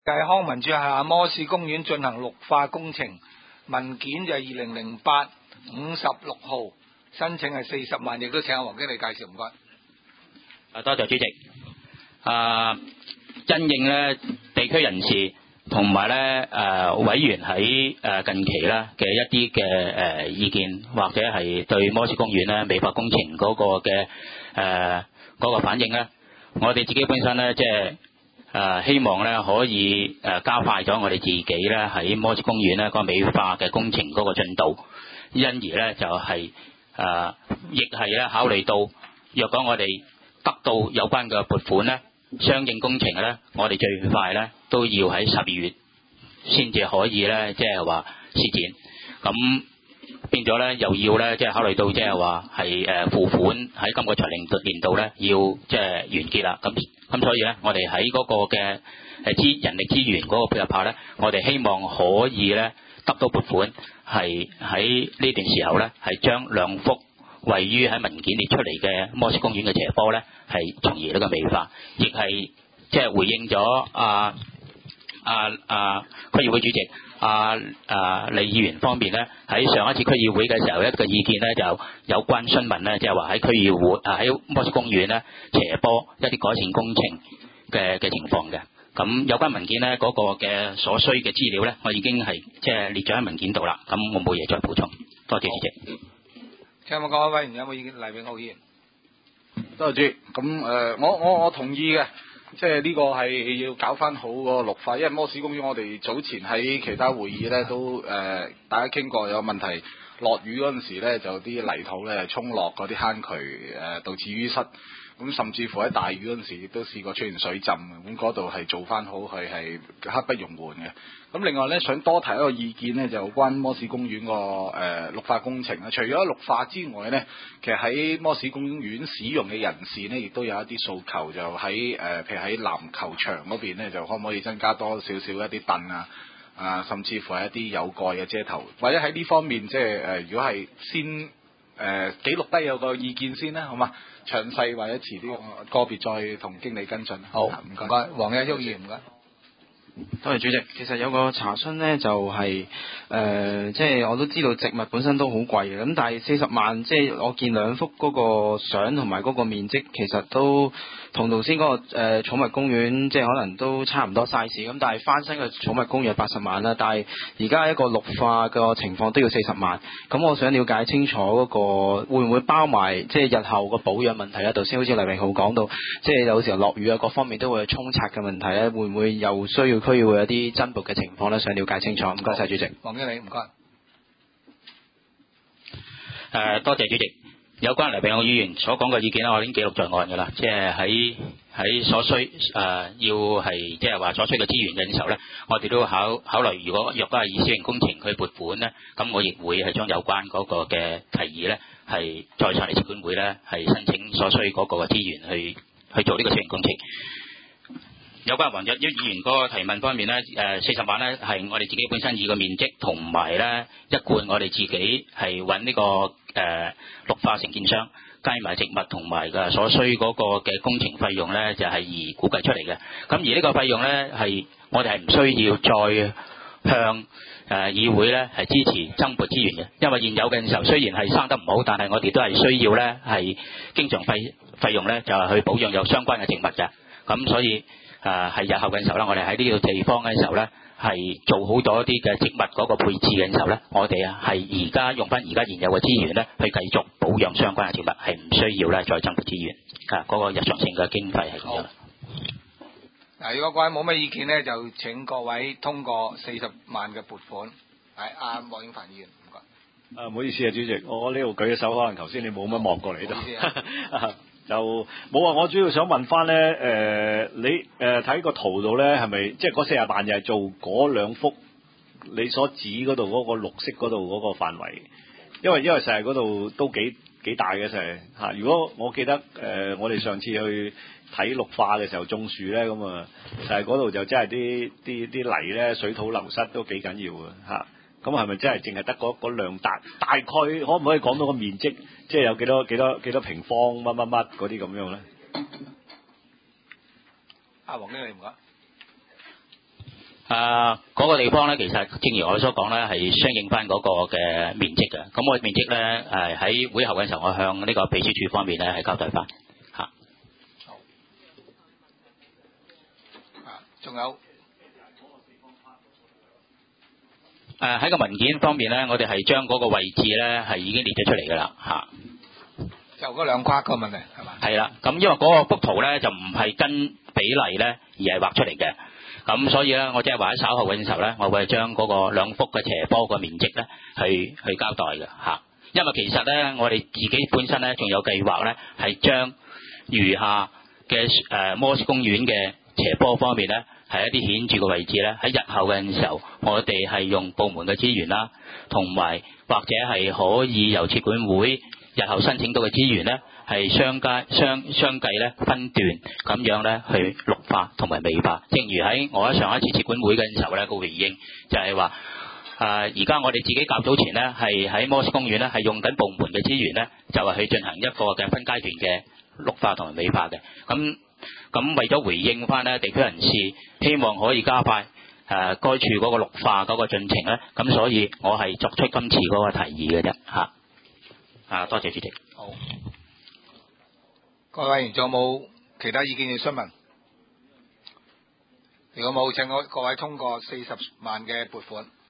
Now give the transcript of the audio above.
計康文署下摩士公園進行綠化工程，文件就係2008-56號，申請係40萬，亦都請阿黃經理介紹，唔該。 多謝主席。因應咧地區人士同埋咧委員喺近期咧嘅一啲嘅意見，或者係對摩士公園咧美化工程嗰個嘅嗰個反應咧，我哋自己本身咧即係希望咧可以加快咗我哋自己咧喺摩士公園咧個美化嘅工程嗰個進度，因而咧就係亦係咧考慮到，若果我哋得到有關嘅撥款咧，相應工程咧，我哋最快咧都要喺12月先至可以咧，即係話施展。咁變咗咧，又要咧即係考慮到即係話係付款喺今個財政年度咧要即係完結啦。咁所以咧，我哋喺嗰個嘅人力資源嗰個配合下咧，我哋希望可以咧得到撥款，係喺呢段時候咧係將兩幅位於喺文件列出嚟嘅摩士公園嘅斜坡咧，係從而呢個美化，亦係即係回應咗區議會主席李議員方面咧，喺上一次區議會嘅時候一個意見咧，就有關詢問咧，即係話喺區議會喺摩士公園咧斜坡一啲改善工程嘅情況嘅。咁有關文件咧嗰個嘅所需嘅資料咧，我已經係即係列咗喺文件度啦。咁我冇嘢再補充。多謝主席。 請問各位委員有冇意見？黎永浩議員。 多謝主席。咁我同意嘅，即係呢個係要搞翻好個綠化，因為摩士公園我哋早前喺其他會議咧都大家傾過，有問題落雨嗰陣時咧就啲泥土咧沖落嗰啲坑渠導致淤塞。咁甚至乎喺大雨嗰陣時，亦都試過出現水浸，咁嗰度係做翻好，佢係刻不容緩嘅。咁另外咧，想多提一個意見咧，就關摩士公園個綠化工程啊。除咗綠化之外咧，其實喺摩士公園使用嘅人士咧，亦都有一啲訴求，就喺譬如喺籃球場嗰邊咧，就可唔可以增加多少少一啲凳啊，甚至乎係一啲有蓋嘅遮頭，或者喺呢方面即係如果係先記錄低有個意見先啦，好嘛？詳細或者遲啲個別再同經理跟進。好，唔該。 黃日旭議員唔該。 多謝主席。其實有個查詢呢，就係即係我都知道植物本身都好貴嘅，咁但係40萬，即係我見兩幅嗰個相同埋嗰個面積，其實都同頭先嗰個寵物公園即係可能都差唔多 size， 咁但係翻新嘅寵物公園80萬啦，但係而家一個綠化嘅情況都要40萬，咁我想了解清楚嗰個會唔會包埋即係日後個保養問題啊？頭先好似黎榮浩講到，即係有時候落雨啊，各方面都會有沖刷嘅問題咧，會唔會又需要區議會有啲增撥嘅情況咧？想了解清楚。唔該晒主席。 黃經理唔該。 多謝主席。有關黎榮浩議員所講嘅意見咧，我已經記錄在案㗎啦。即係喺所需要係即係話所需嘅資源嘅時候咧，我哋都考慮，若果係以小型工程去撥款咧，咁我亦會係將有關嗰個嘅提議咧，係再上嚟設管會咧，係申請所需嗰個嘅資源去做呢個小型工程。有關黃日旭議員嗰個提問方面咧，40萬咧係我哋自己本身以個面積同埋咧一貫我哋自己係揾呢個綠化承建商加埋植物同埋嘅所需嗰個嘅工程費用咧，就係而估計出嚟嘅。咁而呢個費用咧係我哋係唔需要再向議會咧係支持增撥資源嘅，因為現有嘅時候雖然係生得唔好，但係我哋都係需要咧係經常費用咧就係去保養有相關嘅植物嘅。咁所以係日後嘅時候咧，我哋喺呢個地方嘅時候咧，係做好咗一啲嘅植物嗰個配置嘅時候咧，我哋係而家用翻而家現有嘅資源咧，去繼續保養相關嘅植物，係唔需要咧再增撥資源。嗰個日常性嘅經費係咁樣。 嗱，如果各位冇乜意見咧，就請各位通過40萬嘅撥款。係阿莫英凡議員，唔該。 唔好意思啊，主席，我呢度舉咗手，可能頭先你冇乜望過嚟呢度。就冇啊！我主要想問翻咧，你睇個圖度咧，係咪即係嗰40萬就係做嗰兩幅你所指嗰度嗰個綠色嗰度嗰個範圍？因為實係嗰度都幾大嘅實係嚇。如果我記得我哋上次去睇綠化嘅時候種樹咧，咁啊就係嗰度就真係啲泥咧水土流失都幾緊要嘅嚇。咁係咪真係淨係得嗰量大概可唔可以講到個面積，即係有幾多平方乜嗰啲咁樣咧？ 阿黃經理唔該。 嗰個地方咧，其實正如我所講咧，係相應翻嗰個嘅面積嘅。咁我面積咧喺會後嘅時候，我向呢個秘書處方面咧係交代翻嚇。 好。仲有喺個文件方面咧，我哋係將嗰個位置咧係已經列咗出嚟㗎啦嚇。 就嗰兩框個問題係嘛？ 係啦，咁因為嗰個幅圖咧就唔係跟比例咧而係畫出嚟嘅。咁所以咧，我即係話喺稍後嘅時候咧，我會將嗰個兩幅嘅斜坡個面積咧，去交代嘅嚇。因為其實咧，我哋自己本身咧，仲有計劃咧，係將餘下嘅摩斯公園嘅斜坡方面咧，係一啲顯著嘅位置咧，喺日後嘅時候，我哋係用部門嘅資源啦，同埋或者係可以由設管會日後申請到嘅資源咧。係相繼咧分段咁樣咧去綠化同埋美化，正如喺我喺上一次設管會嘅時候咧個回應就係話，而家我哋自己較早前咧係喺摩斯公園咧係用緊部門嘅資源咧，就係去進行一個嘅分階段嘅綠化同埋美化嘅。咁為咗回應翻咧地區人士，希望可以加快該處嗰個綠化嗰個進程咧，咁所以我係作出今次嗰個提議嘅啫嚇。多謝主席。 好。各位委員仲有冇其他意見要詢問？如果冇，請各位通過40萬嘅撥款。